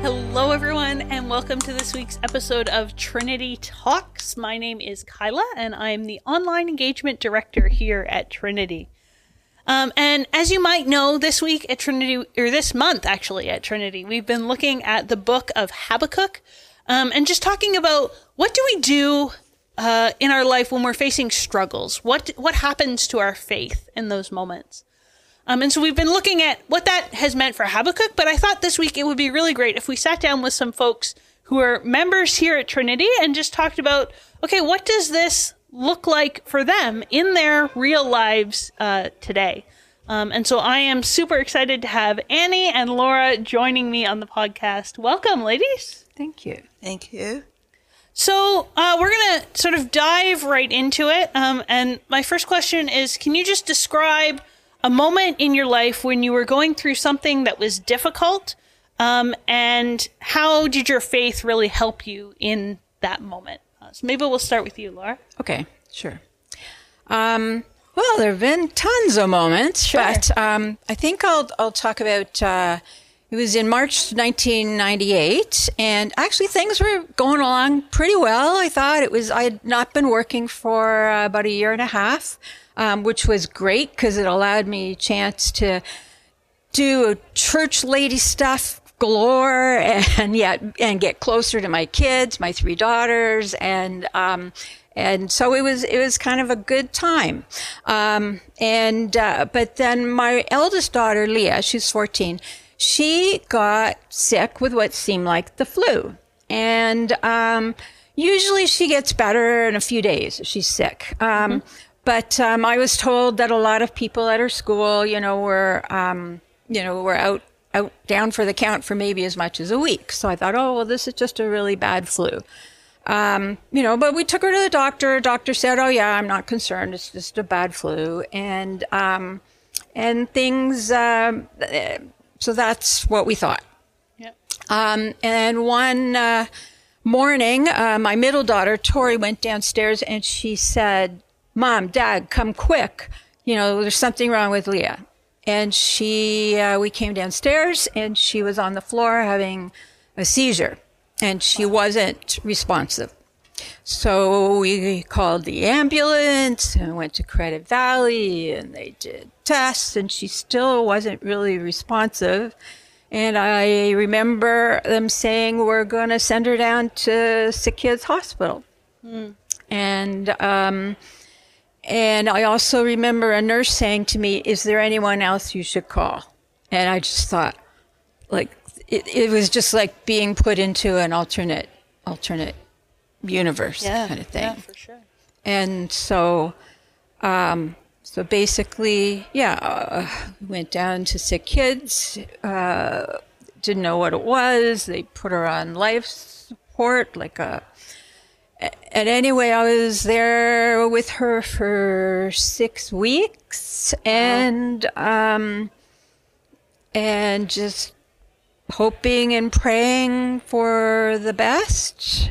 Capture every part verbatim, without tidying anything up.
Hello, everyone, and welcome to this week's episode of Trinity Talks. My name is Kyla, and I'm the Online Engagement Director here at Trinity. Um, and as you might know, this week at Trinity, or this month actually at Trinity, we've been looking at the book of Habakkuk, um, and just talking about what do we do uh, in our life when we're facing struggles? What what happens to our faith in those moments? Um, and so we've been looking at what that has meant for Habakkuk, but I thought this week it would be really great if we sat down with some folks who are members here at Trinity and just talked about, okay, what does this look like for them in their real lives uh, today? Um, and so I am super excited to have Annie and Laura joining me on the podcast. Welcome, ladies. Thank you. Thank you. So uh, we're going to sort of dive right into it. Um, and my first question is, can you just describe a moment in your life when you were going through something that was difficult, um, and how did your faith really help you in that moment? Uh, so maybe we'll start with you, Laura. Okay, sure. Um, well, there have been tons of moments, Sure. but um, I think I'll I'll talk about. Uh, it was in March nineteen ninety-eight, and actually things were going along pretty well. I thought it was. I had not been working for uh, about a year and a half. Um, which was great because it allowed me a chance to do church lady stuff galore and yet and get closer to my kids, my three daughters, and um, and so it was it was kind of a good time. Um, and uh, but then my eldest daughter, Leah, she's fourteen, she got sick with what seemed like the flu, and um, usually she gets better in a few days. She's sick. Um, mm-hmm. But um, I was told that a lot of people at her school, you know, were, um, you know, were out, out down for the count for maybe as much as a week. So I thought, oh, well, this is just a really bad flu. Um, you know, but we took her to the doctor. Doctor said, oh, yeah, I'm not concerned. It's just a bad flu. And um, and things, um, so that's what we thought. Yep. Um, and one uh, morning, uh, my middle daughter, Tori, went downstairs and she said, Mom, Dad, come quick. You know, there's something wrong with Leah. And she, uh, we came downstairs and she was on the floor having a seizure and she wasn't responsive. So we called the ambulance and went to Credit Valley and they did tests and she still wasn't really responsive. And I remember them saying, we're going to send her down to Sick Kids Hospital. Mm. And, um, And I also remember a nurse saying to me, is there anyone else you should call? And I just thought, like, it, it was just like being put into an alternate, alternate universe yeah, kind of thing. Yeah, for sure. And so, um, so basically, yeah, uh, went down to Sick Kids, uh, didn't know what it was. They put her on life support, like a, And anyway, I was there with her for six weeks and, um, and just hoping and praying for the best.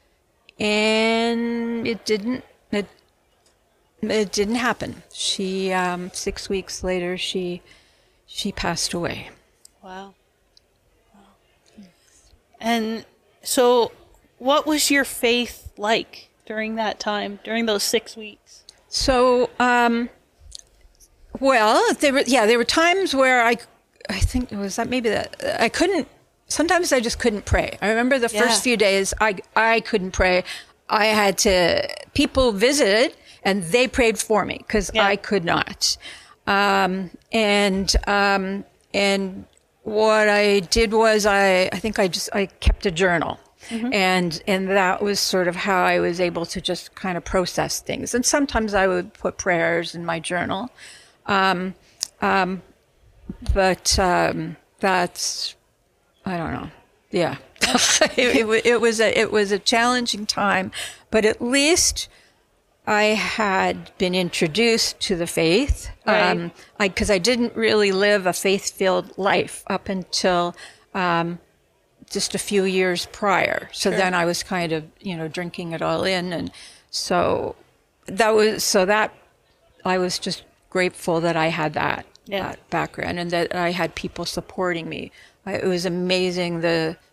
And it didn't, it, it didn't happen. She, um, six weeks later, she, she passed away. Wow. Wow. And so what was your faith like during that time, during those six weeks? So, um, well, there were, yeah, there were times where I, I think it was that maybe that I couldn't, sometimes I just couldn't pray. I remember the Yeah. first few days I, I couldn't pray. I had to, people visited and they prayed for me because Yeah. I could not. Um, and, um, and what I did was I, I think I just, I kept a journal. Mm-hmm. And and that was sort of how I was able to just kind of process things. And sometimes I would put prayers in my journal. Um, um, but um, that's, I don't know. Yeah. it, it, it was a it was a challenging time, but at least I had been introduced to the faith. Right. Um, I because I didn't really live a faith-filled life up until um, just a few years prior. So Sure. then I was kind of, you know, drinking it all in. And so that was, so that I was just grateful that I had that, Yeah. that background and that I had people supporting me. I, it was amazing the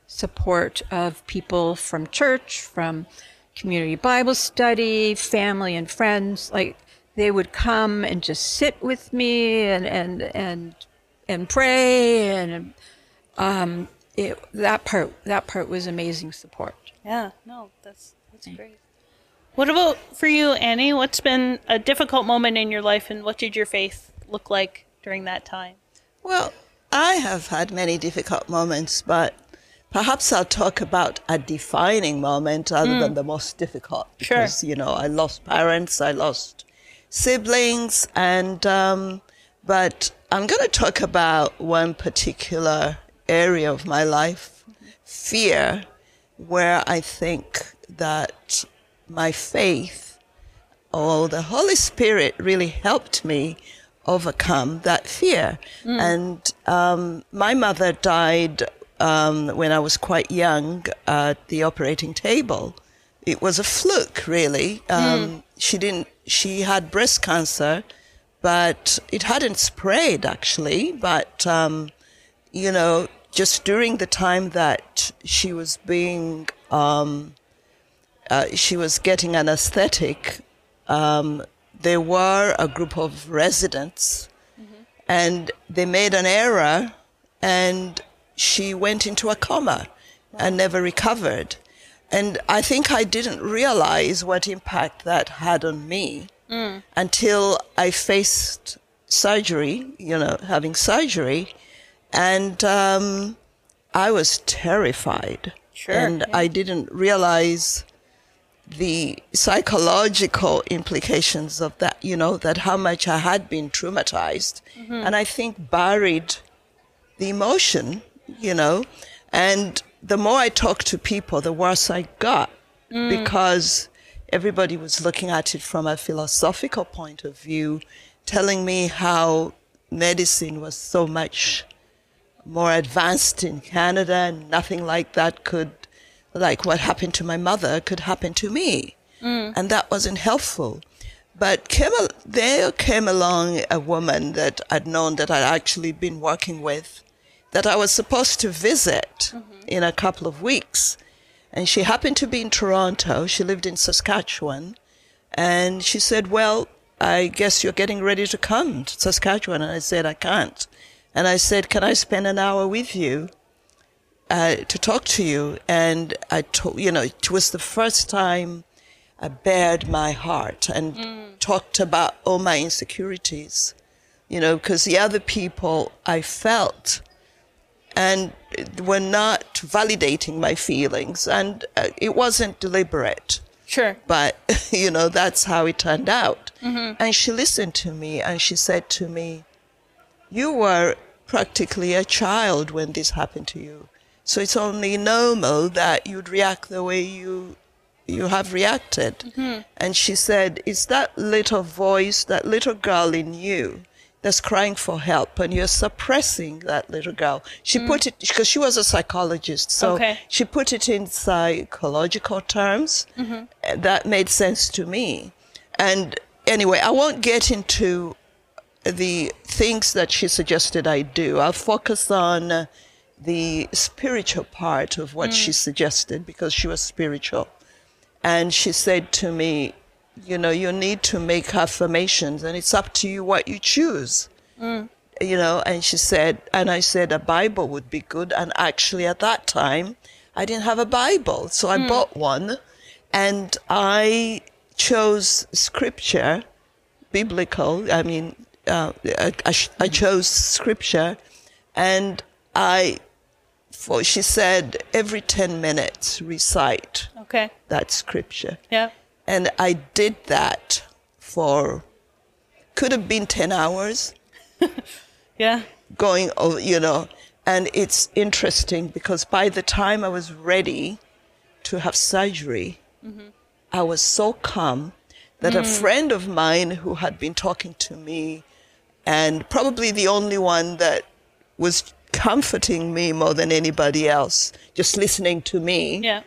support of people from church, from community Bible study, family and friends. Like, they would come and just sit with me and and and and pray, and um, it, that part that part was amazing support. Yeah, no, that's that's great. What about for you, Annie? What's been a difficult moment in your life, and what did your faith look like during that time? Well, I have had many difficult moments, but perhaps I'll talk about a defining moment other mm. than the most difficult. Because, sure. you know, I lost parents, I lost siblings, and um, but I'm going to talk about one particular area of my life, mm-hmm. fear, where I think that my faith, or the Holy Spirit, really helped me overcome that fear. Mm. And um, my mother died um, when I was quite young at the operating table. It was a fluke, really. Um, mm. She didn't. She had breast cancer, but it hadn't spread, actually. But um, you know, just during the time that she was being, um, uh, she was getting anesthetic. Um, there were a group of residents, mm-hmm. and they made an error, and she went into a coma wow. and never recovered. And I think I didn't realize what impact that had on me mm. until I faced surgery, you know, having surgery, and um, I was terrified. Sure. And yeah. I didn't realize the psychological implications of that, you know, that how much I had been traumatized. Mm-hmm. And I think buried the emotion, you know, and the more I talked to people, the worse I got mm. because everybody was looking at it from a philosophical point of view, telling me how medicine was so much more advanced in Canada and nothing like that could, like what happened to my mother could happen to me. Mm. And that wasn't helpful. But came a, there came along a woman that I'd known, that I'd actually been working with, that I was supposed to visit mm-hmm. in a couple of weeks. And she happened to be in Toronto. She lived in Saskatchewan. And she said, well, I guess you're getting ready to come to Saskatchewan. And I said, I can't. And I said, can I spend an hour with you uh, to talk to you? And I told, you know, it was the first time I bared my heart and mm. talked about all my insecurities, you know, because the other people I felt and were not validating my feelings. And uh, it wasn't deliberate. Sure. But, you know, that's how it turned out. Mm-hmm. And she listened to me and she said to me, you were practically a child when this happened to you. So it's only normal that you'd react the way you you have reacted. Mm-hmm. And she said, it's that little voice, that little girl in you that's crying for help, and you're suppressing that little girl. She mm. put it, because she was a psychologist, so okay. she put it in psychological terms. Mm-hmm. That made sense to me. And anyway, I won't get into the things that she suggested I do. I'll focus on the spiritual part of what mm. she suggested, because she was spiritual. And she said to me, you know, you need to make affirmations, and it's up to you what you choose. Mm. You know, and she said, and I said a Bible would be good. And actually at that time, I didn't have a Bible. So I mm. bought one, and I chose scripture, biblical. I mean, uh, I, I, I chose scripture, and I, for, she said, every ten minutes recite okay. that scripture. Yeah. And I did that for, could have been ten hours. Yeah. Going, oh, you know, and it's interesting because by the time I was ready to have surgery, mm-hmm. I was so calm that mm. a friend of mine who had been talking to me, and probably the only one that was comforting me more than anybody else, just listening to me, yeah.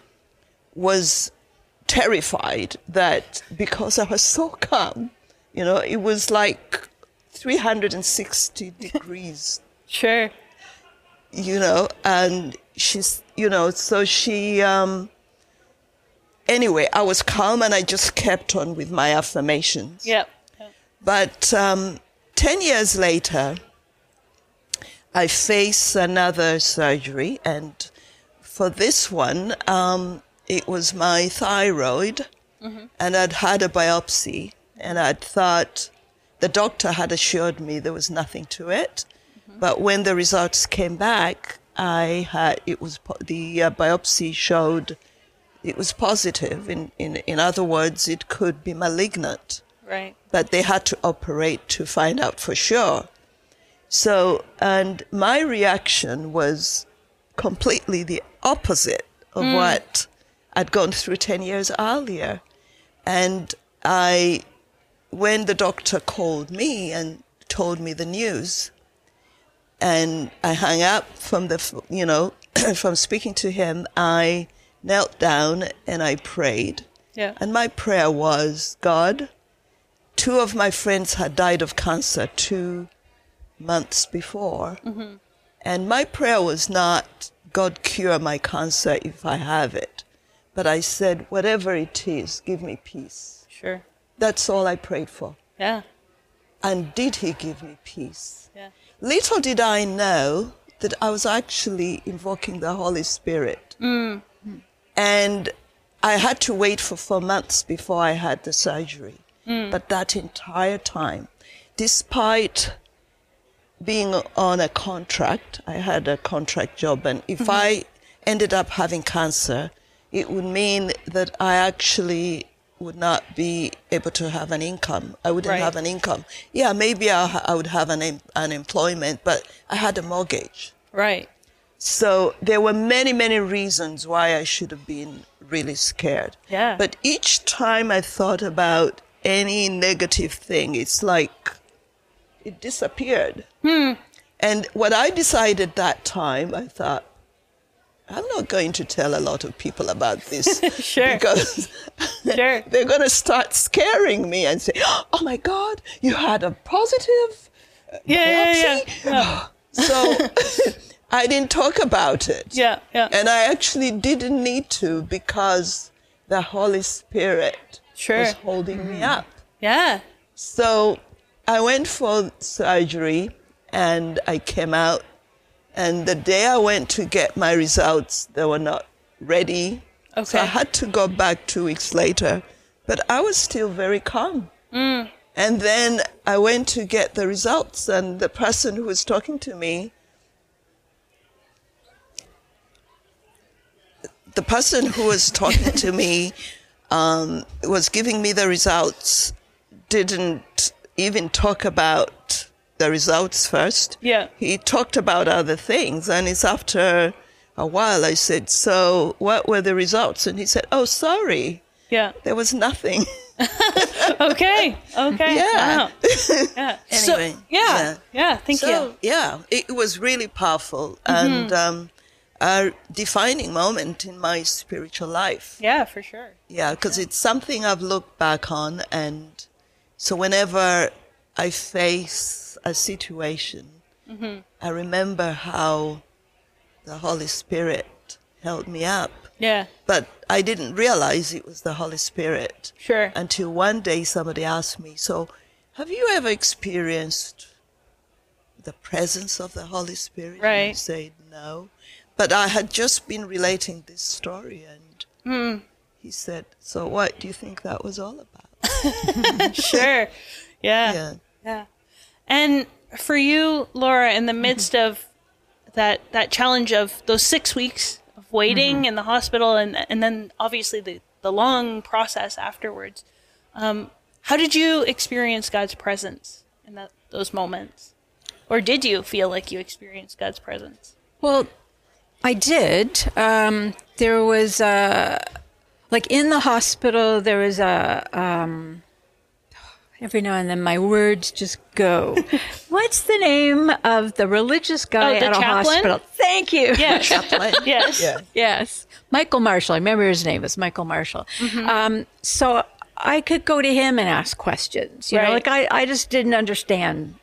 was terrified that because I was so calm, you know, it was like three hundred sixty degrees. Sure. You know, and she's, you know, so she, um, anyway, I was calm and I just kept on with my affirmations. Yep. But um, ten years later, I faced another surgery, and for this one, um, it was my thyroid, mm-hmm. and I'd had a biopsy, and I'd thought, the doctor had assured me there was nothing to it, mm-hmm. but when the results came back, I had, it was, the uh, biopsy showed it was positive. In, in, in other words, it could be malignant. Right. But they had to operate to find out for sure. So, and my reaction was completely the opposite of mm. what I'd gone through ten years earlier. And I, when the doctor called me and told me the news, and I hung up from the, you know, from speaking to him, I knelt down and I prayed. Yeah. And my prayer was, God, two of my friends had died of cancer two months before. Mm-hmm. And my prayer was not, God, cure my cancer if I have it. But I said, whatever it is, give me peace. Sure. That's all I prayed for. Yeah. And did he give me peace? Yeah. Little did I know that I was actually invoking the Holy Spirit. Mm. And I had to wait for four months before I had the surgery. Mm. But that entire time, despite being on a contract, I had a contract job, and if mm-hmm. I ended up having cancer, it would mean that I actually would not be able to have an income. I wouldn't right. have an income. Yeah, maybe I, I would have an unemployment, but I had a mortgage. Right. So there were many, many reasons why I should have been really scared. Yeah. But each time I thought about any negative thing, it's like it disappeared. Hmm. And what I decided that time, I thought, I'm not going to tell a lot of people about this. Sure. Because sure. they're going to start scaring me and say, oh my God, you had a positive yeah, biopsy? Yeah, yeah, yeah. So I didn't talk about it. Yeah, yeah. And I actually didn't need to, because the Holy Spirit sure. was holding mm. me up. Yeah. So I went for surgery and I came out. And the day I went to get my results, they were not ready. Okay. So I had to go back two weeks later. But I was still very calm. Mm. And then I went to get the results, and the person who was talking to me, the person who was talking to me um, was giving me the results, didn't even talk about the results first. Yeah. He talked about other things, and it's after a while I said, so what were the results? And he said, oh, sorry. Yeah. There was nothing. okay. Okay. Yeah. Wow. Yeah. Anyway. So, yeah. yeah. Yeah. Thank so, you. Yeah. It was really powerful mm-hmm. and um, a defining moment in my spiritual life. Yeah, for sure. Yeah, because yeah. it's something I've looked back on, and so whenever I face a situation, mm-hmm. I remember how the Holy Spirit held me up. Yeah. But I didn't realize it was the Holy Spirit. Sure. Until one day somebody asked me, so have you ever experienced the presence of the Holy Spirit? Right. And I said no. But I had just been relating this story, and mm. he said, so what do you think that was all about? Sure. Yeah. Yeah. Yeah. And for you, Laura, in the midst mm-hmm. of that that challenge of those six weeks of waiting mm-hmm. in the hospital, and and then obviously the, the long process afterwards, um, how did you experience God's presence in that those moments? Or did you feel like you experienced God's presence? Well, I did. Um, there was a, like in the hospital, there was a... Um, Every now and then my words just go. What's the name of the religious guy oh, the at a chaplain? hospital? Thank you. Yes. Chaplain. Yes. Yeah. Yes. Michael Marshall. I remember his name was Michael Marshall. Mm-hmm. Um, so I could go to him and ask questions. You right. know, like I, I just didn't understand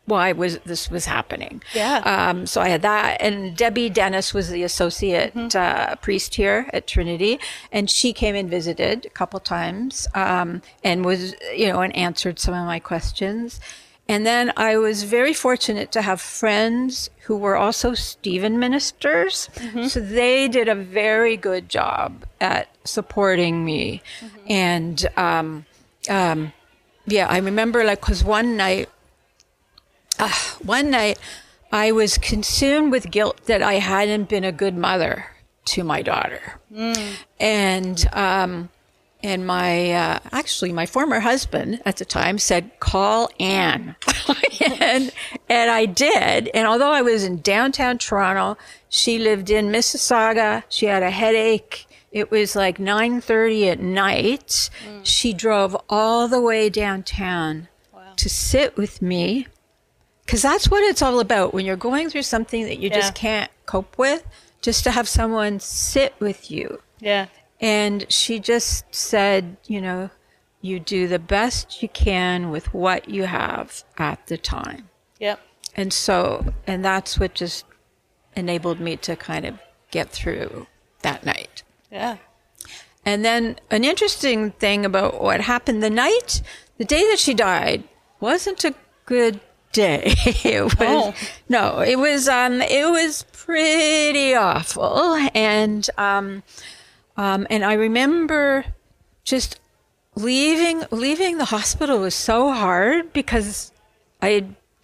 why was this was happening. Yeah. Um, so I had that, and Debbie Dennis was the associate mm-hmm. uh, priest here at Trinity, and she came and visited a couple times, um, and was, you know, and answered some of my questions. And then I was very fortunate to have friends who were also Stephen ministers. Mm-hmm. So they did a very good job at supporting me. Mm-hmm. And, um, um, yeah, I remember like, cause one night, uh, one night I was consumed with guilt that I hadn't been a good mother to my daughter. Mm. And, um, And my, uh, actually my former husband at the time said, call Anne. and, and I did. And although I was in downtown Toronto, she lived in Mississauga. She had a headache. It was like nine thirty at night. Mm. She drove all the way downtown wow. to sit with me. Cause that's what it's all about. When you're going through something that you yeah. just can't cope with, just to have someone sit with you. Yeah. And she just said, you know, you do the best you can with what you have at the time. Yep. And so, and that's what just enabled me to kind of get through that night. Yeah. And then an interesting thing about what happened the night, the day that she died, wasn't a good day. It was, oh. no, it was, um, it was pretty awful. And, um, Um, and I remember just leaving, leaving the hospital was so hard because I,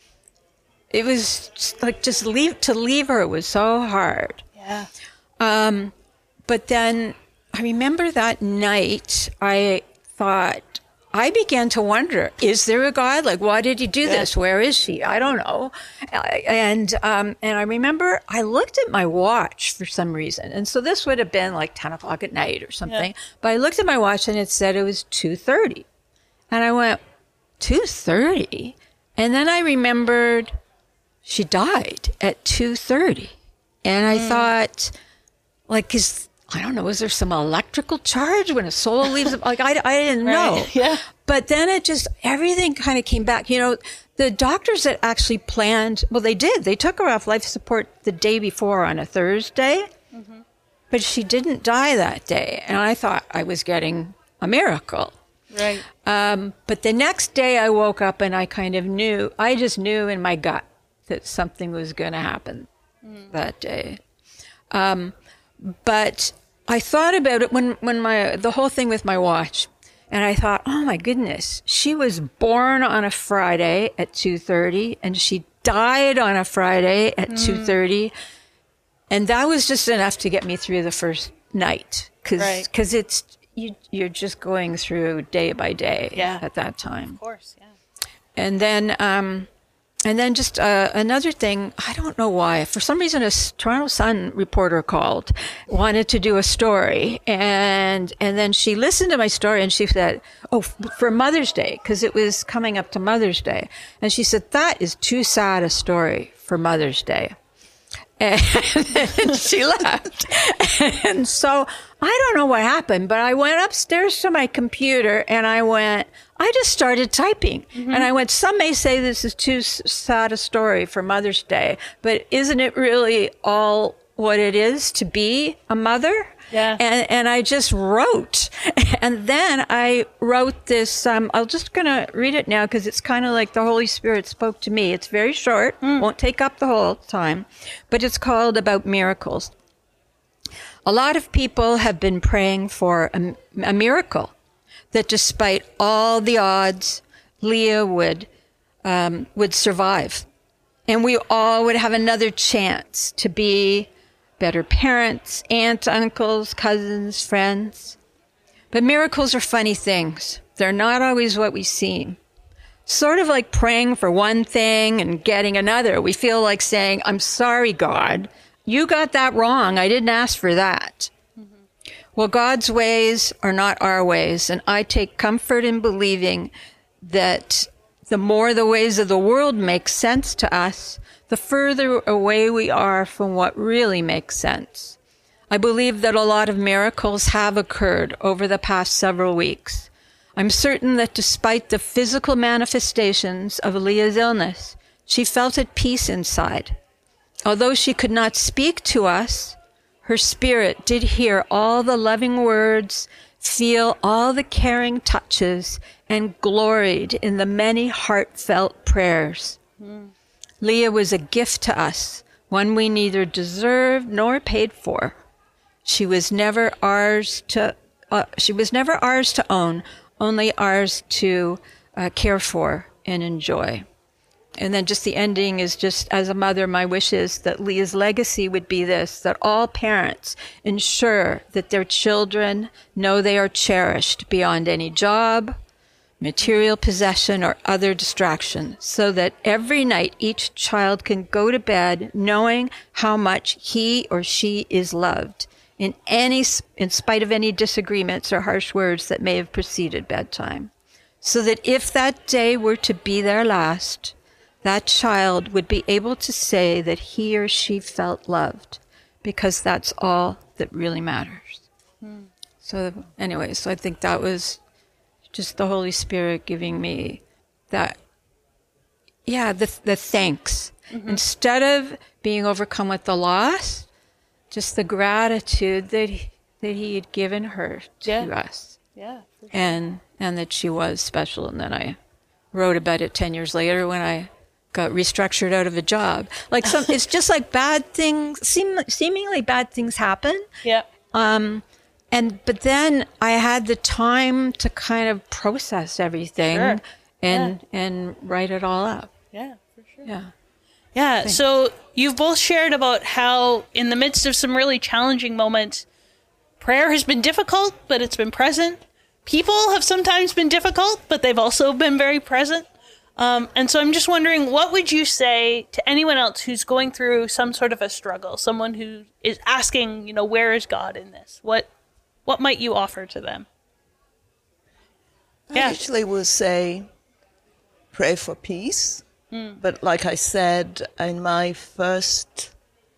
it was just like, just leave, to leave her was so hard. Yeah. Um, but then I remember that night I thought, I began to wonder, is there a God? Like, why did he do yeah. this? Where is she? I don't know. And, um, and I remember I looked at my watch for some reason. And so this would have been like ten o'clock at night or something. Yeah. But I looked at my watch and it said it was two thirty. And I went, two thirty? And then I remembered she died at two thirty. And I mm. thought, like, is, I don't know, is there some electrical charge when a soul leaves? Like, I, I didn't know. Right. Yeah. But then it just, everything kind of came back. You know, the doctors that actually planned, well, they did. They took her off life support the day before on a Thursday, mm-hmm. but she didn't die that day. And I thought I was getting a miracle. Right. Um, but the next day I woke up and I kind of knew, I just knew in my gut that something was going to happen mm. that day. Um, but I thought about it when, when my, the whole thing with my watch, and I thought, oh my goodness, she was born on a Friday at two thirty and she died on a Friday at mm. two thirty. And that was just enough to get me through the first night. Cause, right. cause it's, you, you're just going through day by day yeah. at that time. Of course. Yeah. And then, um, And then just uh, another thing, I don't know why. For some reason, a Toronto Sun reporter called, wanted to do a story. And and then she listened to my story and she said, oh, for Mother's Day, because it was coming up to Mother's Day. And she said, that is too sad a story for Mother's Day. And she left. And so I don't know what happened, but I went upstairs to my computer and I went, I just started typing. Mm-hmm. And I went, some may say this is too sad a story for Mother's Day, but isn't it really all what it is to be a mother? Yeah. And, and I just wrote. And then I wrote this, um, I'm just going to read it now because it's kind of like the Holy Spirit spoke to me. It's very short, mm. won't take up the whole time, but it's called About Miracles. A lot of people have been praying for a, a miracle, that despite all the odds, Leah would um, would survive. And we all would have another chance to be better parents, aunts, uncles, cousins, friends. But miracles are funny things. They're not always what we seem. Sort of like praying for one thing and getting another. We feel like saying, I'm sorry, God. You got that wrong. I didn't ask for that. Well, God's ways are not our ways, and I take comfort in believing that the more the ways of the world make sense to us, the further away we are from what really makes sense. I believe that a lot of miracles have occurred over the past several weeks. I'm certain that despite the physical manifestations of Leah's illness, She felt at peace inside. Although she could not speak to us, her spirit did hear all the loving words, feel all the caring touches, and gloried in the many heartfelt prayers. Mm. Leah was a gift to us, one we neither deserved nor paid for. She was never ours to uh, she was never ours to own, only ours to uh, care for and enjoy. And then just the ending is just, as a mother, my wish is that Leah's legacy would be this, that all parents ensure that their children know they are cherished beyond any job, material possession, or other distraction, so that every night each child can go to bed knowing how much he or she is loved, in any, in spite of any disagreements or harsh words that may have preceded bedtime. So that if that day were to be their last, that child would be able to say that he or she felt loved, because that's all that really matters. Hmm. So anyway, so I think that was just the Holy Spirit giving me that, yeah, the, the thanks. Mm-hmm. Instead of being overcome with the loss, just the gratitude that he, that he had given her to yeah. us. Yeah. For sure. And, and that she was special. And then I wrote about it ten years later when I got restructured out of a job. Like some, it's just like bad things, seem, seemingly bad things happen. Yeah. Um, and, but then I had the time to kind of process everything Sure. and, yeah. and write it all up. Yeah, for sure. Yeah. Yeah. Thanks. So you've both shared about how in the midst of some really challenging moments, prayer has been difficult, but it's been present. People have sometimes been difficult, but they've also been very present. Um, and so I'm just wondering, what would you say to anyone else who's going through some sort of a struggle, someone who is asking, you know, where is God in this? What what might you offer to them? I yeah. usually will say, pray for peace. Mm. But like I said, in my first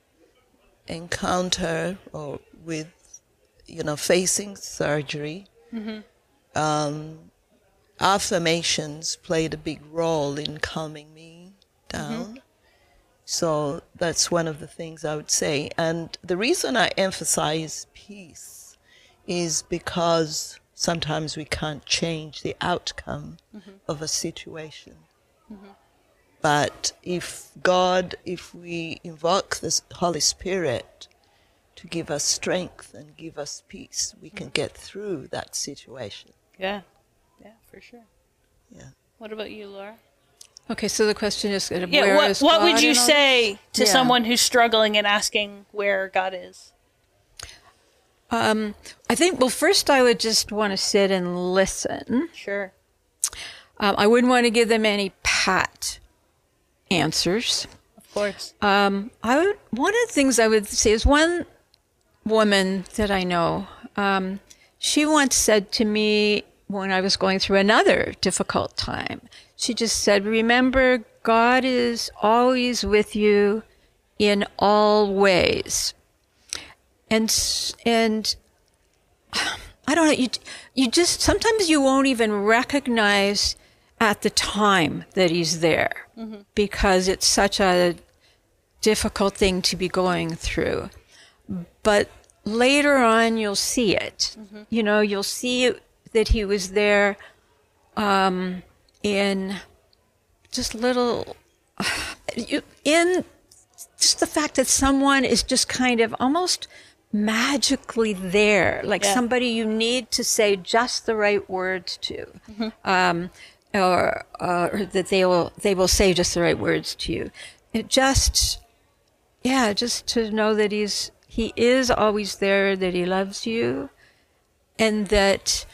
encounter or with, you know, facing surgery, mm-hmm. um, affirmations played a big role in calming me down. Mm-hmm. So that's one of the things I would say. And the reason I emphasize peace is because sometimes we can't change the outcome mm-hmm. of a situation. Mm-hmm. But if God, if we invoke the Holy Spirit to give us strength and give us peace, we can get through that situation. Yeah. Yeah, for sure. Yeah. What about you, Laura? Okay, so the question is, uh, yeah, where what, is what God would you in all say this? to Yeah. someone who's struggling and asking where God is? Um, I think, well, first I would just want to sit and listen. Sure. Um, I wouldn't want to give them any pat answers. Of course. Um, I would, one of the things I would say is one woman that I know, um, she once said to me when I was going through another difficult time, she just said, remember, God is always with you in all ways. And, and I don't know, you, you just, sometimes you won't even recognize at the time that he's there mm-hmm. because it's such a difficult thing to be going through. But later on, you'll see it. Mm-hmm. You know, you'll see that he was there um, in just little, in just the fact that someone is just kind of almost magically there, like yeah. somebody you need to say just the right words to, mm-hmm. um, or, uh, or that they will they will say just the right words to you. It just, yeah, just to know that he's he is always there, that he loves you, and that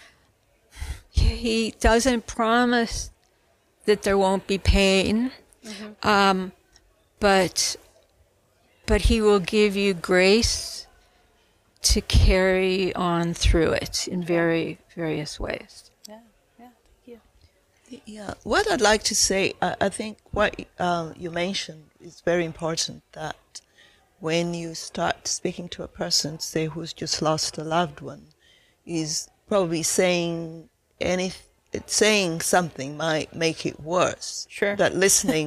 he doesn't promise that there won't be pain, mm-hmm. um, but but he will give you grace to carry on through it in very various ways. Yeah, yeah, thank you. Yeah, what I'd like to say, I, I think what uh, you mentioned is very important, that when you start speaking to a person, say, who's just lost a loved one, is probably saying any, saying something might make it worse. Sure. That listening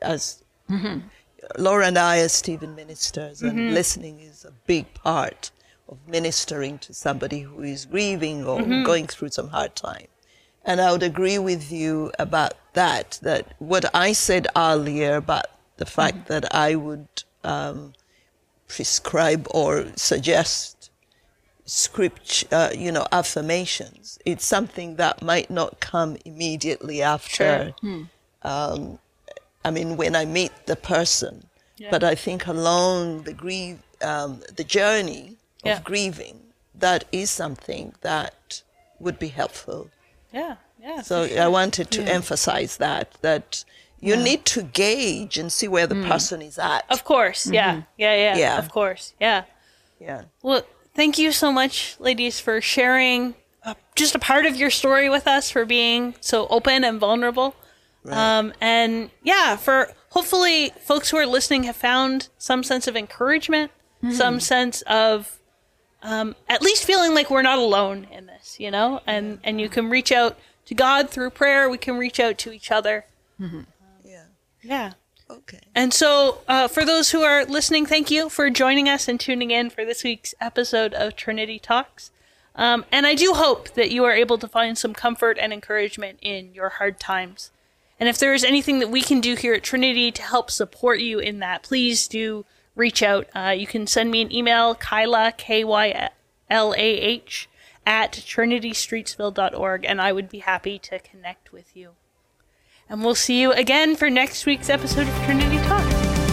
as mm-hmm. Laura and I, as Stephen ministers, and mm-hmm. listening is a big part of ministering to somebody who is grieving or mm-hmm. going through some hard time. And I would agree with you about that, that what I said earlier about the fact mm-hmm. that I would um, prescribe or suggest script, uh, you know, affirmations. It's something that might not come immediately after. Sure. Hmm. Um, I mean, when I meet the person, yeah. but I think along the grief, um, the journey of yeah. grieving, that is something that would be helpful. Yeah, yeah. So sure. I wanted to yeah. emphasize that, that you yeah. need to gauge and see where the mm. person is at. Of course, mm-hmm. yeah. yeah, yeah, yeah, of course, yeah. Yeah. Well, thank you so much, ladies, for sharing uh, just a part of your story with us, for being so open and vulnerable. Right. Um, and yeah, for hopefully folks who are listening have found some sense of encouragement, mm-hmm. some sense of um, at least feeling like we're not alone in this, you know, and, and you can reach out to God through prayer. We can reach out to each other. Mm-hmm. Um, yeah. Yeah. Okay. And so uh, for those who are listening, thank you for joining us and tuning in for this week's episode of Trinity Talks. Um, and I do hope that you are able to find some comfort and encouragement in your hard times. And if there is anything that we can do here at Trinity to help support you in that, please do reach out. Uh, you can send me an email, Kyla, K Y L A H, at trinity streetsville dot org, and I would be happy to connect with you. And we'll see you again for next week's episode of Trinity Talks.